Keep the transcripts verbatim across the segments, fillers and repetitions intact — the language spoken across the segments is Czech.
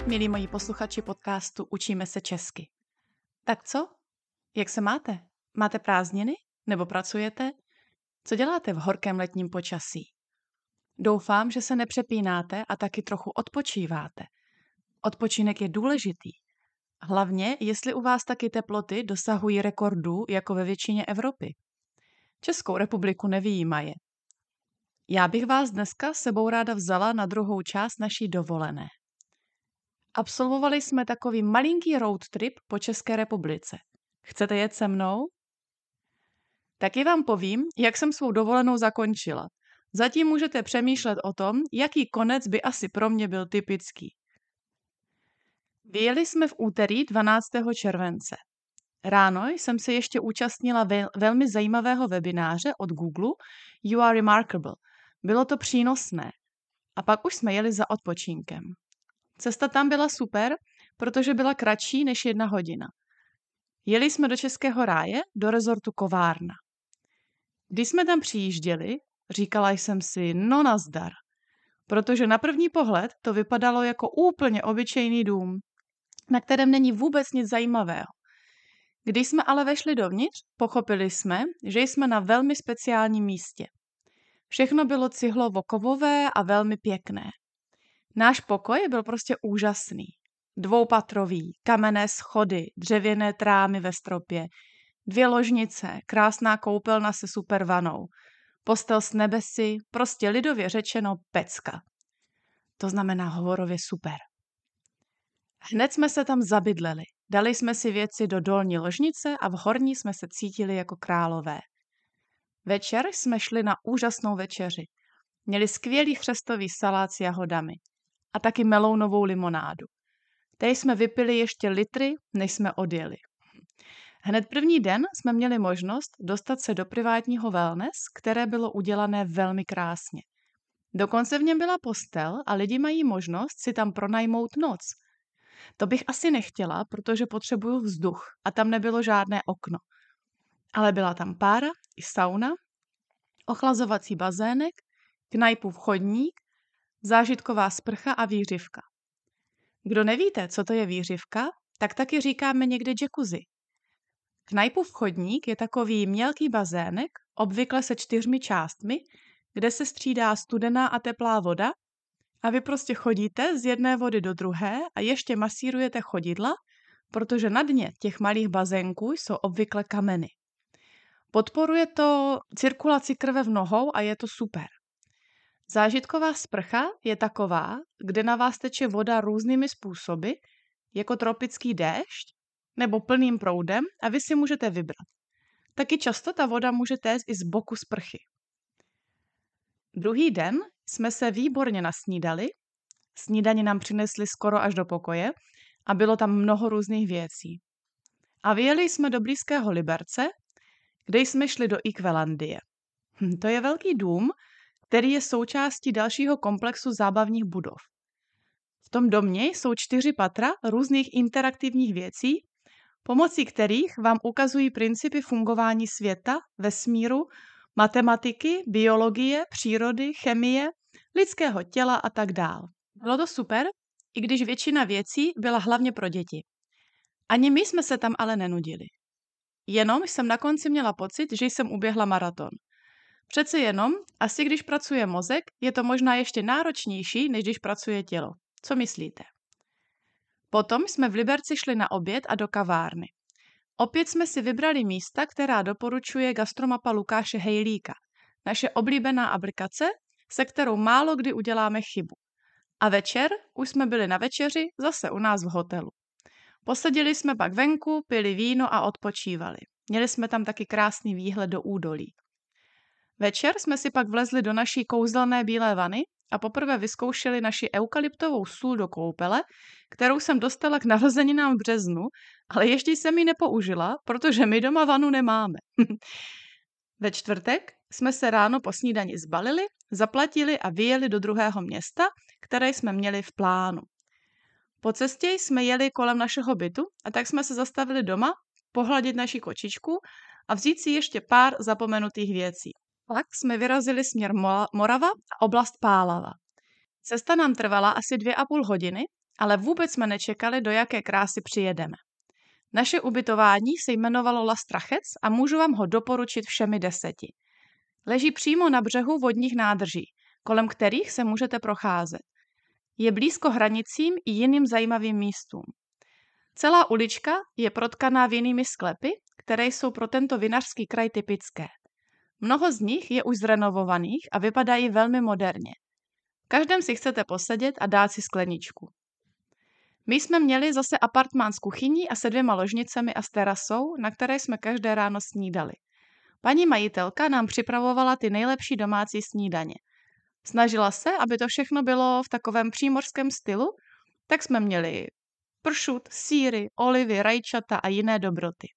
milí moji posluchači podcastu Učíme se česky. Tak co? Jak se máte? Máte prázdniny? Nebo pracujete? Co děláte v horkém letním počasí? Doufám, že se nepřepínáte a taky trochu odpočíváte. Odpočinek je důležitý. Hlavně, jestli u vás taky teploty dosahují rekordů jako ve většině Evropy. Českou republiku nevyjímaje. Já bych vás dneska sebou ráda vzala na druhou část naší dovolené. Absolvovali jsme takový malinký road trip po České republice. Chcete jet se mnou? Taky vám povím, jak jsem svou dovolenou zakončila. Zatím můžete přemýšlet o tom, jaký konec by asi pro mě byl typický. Vyjeli jsme v úterý dvanáctého července. Ráno jsem se ještě účastnila vel- velmi zajímavého webináře od Google You are remarkable. Bylo to přínosné. A pak už jsme jeli za odpočinkem. Cesta tam byla super, protože byla kratší než jedna hodina. Jeli jsme do Českého ráje, do rezortu Kovárna. Když jsme tam přijížděli, říkala jsem si, no nazdar, protože na první pohled to vypadalo jako úplně obyčejný dům, na kterém není vůbec nic zajímavého. Když jsme ale vešli dovnitř, pochopili jsme, že jsme na velmi speciálním místě. Všechno bylo cihlovo-kovové a velmi pěkné. Náš pokoj byl prostě úžasný. Dvoupatrový, kamenné schody, dřevěné trámy ve stropě, dvě ložnice, krásná koupelna se super vanou, postel s nebesy, prostě lidově řečeno pecka. To znamená hovorově super. Hned jsme se tam zabydleli. Dali jsme si věci do dolní ložnice a v horní jsme se cítili jako králové. Večer jsme šli na úžasnou večeři. Měli skvělý chřestový salát s jahodami a taky melounovou limonádu. Tej jsme vypili ještě litry, než jsme odjeli. Hned první den jsme měli možnost dostat se do privátního wellness, které bylo udělané velmi krásně. Dokonce v něm byla postel a lidi mají možnost si tam pronajmout noc. To bych asi nechtěla, protože potřebuju vzduch a tam nebylo žádné okno. Ale byla tam pára i sauna, ochlazovací bazének, knajpův chodník, zážitková sprcha a výřivka. Kdo nevíte, co to je výřivka, tak taky říkáme někde jacuzzi. Knajpův chodník je takový mělký bazének, obvykle se čtyřmi částmi, kde se střídá studená a teplá voda a vy prostě chodíte z jedné vody do druhé a ještě masírujete chodidla, protože na dně těch malých bazénků jsou obvykle kameny. Podporuje to cirkulaci krve v nohou a je to super. Zážitková sprcha je taková, kde na vás teče voda různými způsoby, jako tropický déšť nebo plným proudem a vy si můžete vybrat. Taky často ta voda může téct i z boku sprchy. Druhý den jsme se výborně nasnídali, snídani nám přinesli skoro až do pokoje a bylo tam mnoho různých věcí. A vyjeli jsme do blízkého Liberce, kde jsme šli do Ikvelandie. Hm, to je velký dům, který je součástí dalšího komplexu zábavních budov. V tom domě jsou čtyři patra různých interaktivních věcí, pomocí kterých vám ukazují principy fungování světa, vesmíru, matematiky, biologie, přírody, chemie, lidského těla a tak dál. Bylo to super, i když většina věcí byla hlavně pro děti. Ani my jsme se tam ale nenudili. Jenom jsem na konci měla pocit, že jsem uběhla maraton. Přece jenom, asi když pracuje mozek, je to možná ještě náročnější, než když pracuje tělo. Co myslíte? Potom jsme v Liberci šli na oběd a do kavárny. Opět jsme si vybrali místa, která doporučuje gastromapa Lukáše Hejlíka, naše oblíbená aplikace, se kterou málo kdy uděláme chybu. A večer už jsme byli na večeři zase u nás v hotelu. Posadili jsme pak venku, pili víno a odpočívali. Měli jsme tam taky krásný výhled do údolí. Večer jsme si pak vlezli do naší kouzelné bílé vany a poprvé vyzkoušeli naši eukalyptovou sůl do koupele, kterou jsem dostala k narozeninám v březnu, ale ještě jsem ji nepoužila, protože my doma vanu nemáme. Ve čtvrtek jsme se ráno po snídani zbalili, zaplatili a vyjeli do druhého města, které jsme měli v plánu. Po cestě jsme jeli kolem našeho bytu a tak jsme se zastavili doma, pohladit naši kočičku a vzít si ještě pár zapomenutých věcí. Pak jsme vyrazili směr Morava a oblast Pálava. Cesta nám trvala asi dvě a půl hodiny ale vůbec jsme nečekali, do jaké krásy přijedeme. Naše ubytování se jmenovalo La Strachec a můžu vám ho doporučit všemi deseti. Leží přímo na břehu vodních nádrží, kolem kterých se můžete procházet. Je blízko hranicím i jiným zajímavým místům. Celá ulička je protkaná vinnými sklepy, které jsou pro tento vinařský kraj typické. Mnoho z nich je už zrenovovaných a vypadají velmi moderně. V každém si chcete posedět a dát si skleničku. My jsme měli zase apartmán s kuchyní a se dvěma ložnicemi a s terasou, na které jsme každé ráno snídali. Paní majitelka nám připravovala ty nejlepší domácí snídaně. Snažila se, aby to všechno bylo v takovém přímořském stylu, tak jsme měli pršut, sýry, olivy, rajčata a jiné dobroty.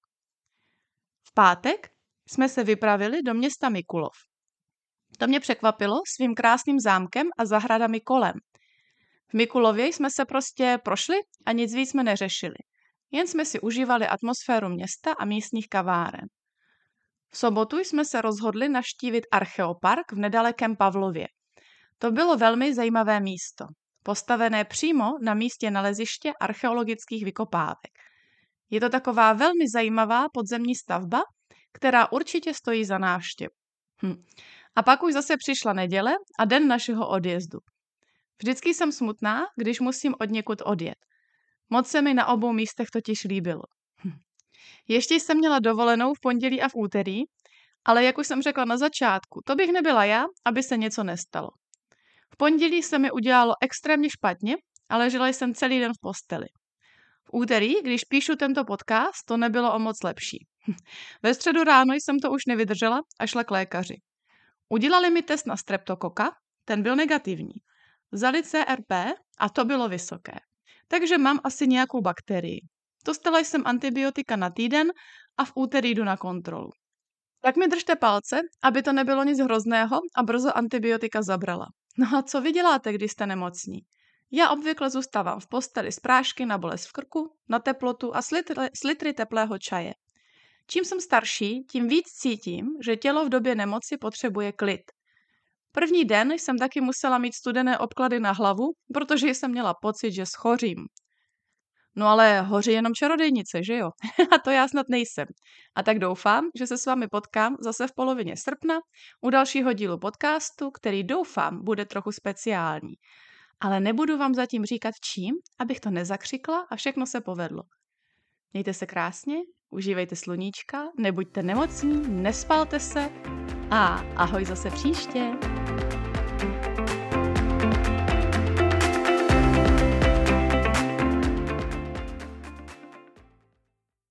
V pátek jsme se vypravili do města Mikulov. To mě překvapilo svým krásným zámkem a zahradami kolem. V Mikulově jsme se prostě prošli a nic víc jsme neřešili. Jen jsme si užívali atmosféru města a místních kaváren. V sobotu jsme se rozhodli navštívit archeopark v nedalekém Pavlově. To bylo velmi zajímavé místo, postavené přímo na místě naleziště archeologických vykopávek. Je to taková velmi zajímavá podzemní stavba, která určitě stojí za návštěvu. Hm. A pak už zase přišla neděle a den našeho odjezdu. Vždycky jsem smutná, když musím odněkud odjet. Moc se mi na obou místech totiž líbilo. Hm. Ještě jsem měla dovolenou v pondělí a v úterý, ale jak už jsem řekla na začátku, to bych nebyla já, aby se něco nestalo. V pondělí se mi udělalo extrémně špatně a ležela jsem celý den v posteli. V úterý, když píšu tento podcast, to nebylo o moc lepší. Ve středu ráno jsem to už nevydržela a šla k lékaři. Udělali mi test na streptokoka, ten byl negativní. Vzali C R P a to bylo vysoké. Takže mám asi nějakou bakterii. Dostala jsem antibiotika na týden a v úterý jdu na kontrolu. Tak mi držte palce, aby to nebylo nic hrozného a brzo antibiotika zabrala. No a co vy děláte, když jste nemocní? Já obvykle zůstávám v posteli z prášky na bolest v krku, na teplotu a s litry, s litry teplého čaje. Čím jsem starší, tím víc cítím, že tělo v době nemoci potřebuje klid. První den jsem taky musela mít studené obklady na hlavu, protože jsem měla pocit, že schořím. No ale hoří jenom čarodejnice, že jo? A to já snad nejsem. A tak doufám, že se s vámi potkám zase v polovině srpna u dalšího dílu podcastu, který doufám bude trochu speciální. Ale nebudu vám zatím říkat čím, abych to nezakřikla a všechno se povedlo. Mějte se krásně, užívejte sluníčka, nebuďte nemocní, nespalte se a ahoj zase příště.